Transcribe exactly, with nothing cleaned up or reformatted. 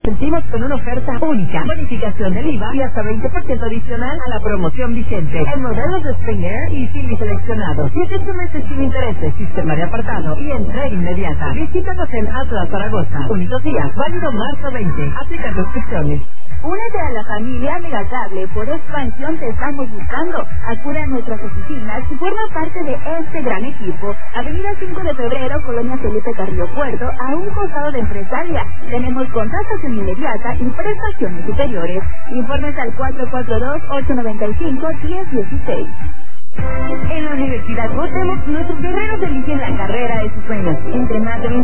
Sentimos con una oferta única, bonificación del I V A y hasta veinte por ciento adicional a la promoción vigente en modelos de Spring Air y Civic seleccionados. dieciocho meses sin intereses, sistema de apartado y entrega inmediata. Visítanos en Atlas Zaragoza. Únicos días, válido marzo veinte. Aplica restricciones. Únete a la familia Megacable. Por expansión te estamos buscando. Acude a nuestras oficinas y forma parte de este gran equipo. Avenida cinco de febrero, Colonia Felipe Carrillo Puerto, a un costado de Empresaria. Tenemos contratación inmediata y prestaciones superiores. Informes al cuatro cuatro dos, ocho nueve cinco, uno cero uno seis. En la Universidad Cuauhtémoc, nuestros guerreros eligen la carrera de sus sueños. Entre más de